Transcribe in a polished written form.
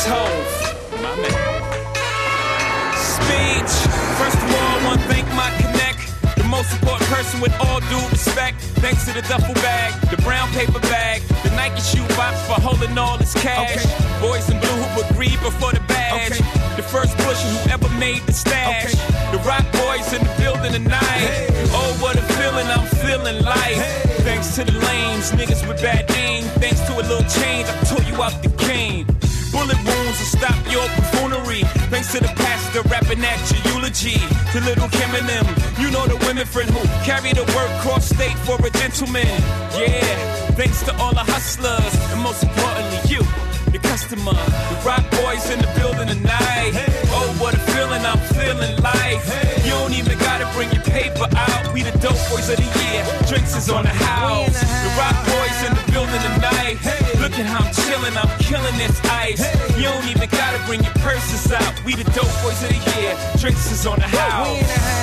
Tove, my man. Speech. First of all, I wanna thank my connect. The most important person with all due respect. Thanks to the duffel bag, the brown paper bag, the Nike shoe box for holding all this cash. Okay. Boys in blue who agreed before the badge. Okay. The first Bush who ever made the stash. Okay. The rock boys in the building tonight. Hey. Oh, what a feeling, I'm feeling life. Hey. Thanks to the lames, niggas with bad aim. Thanks to a little change, I tore you out the game. Bullet wounds will stop your buffoonery. Thanks to the pastor rapping at your eulogy. To Little Kim and them, you know the women friend who carry the word cross state for a gentleman. Yeah, thanks to all the hustlers, and most importantly you, the customer. The rock boys in the building tonight. Hey. Oh, what a feeling, I'm feeling life. Hey. You don't even gotta bring your paper out. We the dope boys of the year, drinks is on the house. The rock boys in the building tonight. Hey. Look at how I'm chilling, I'm killing this ice. Hey. You don't even gotta bring your purses out. We the dope boys of the year, drinks is on the house.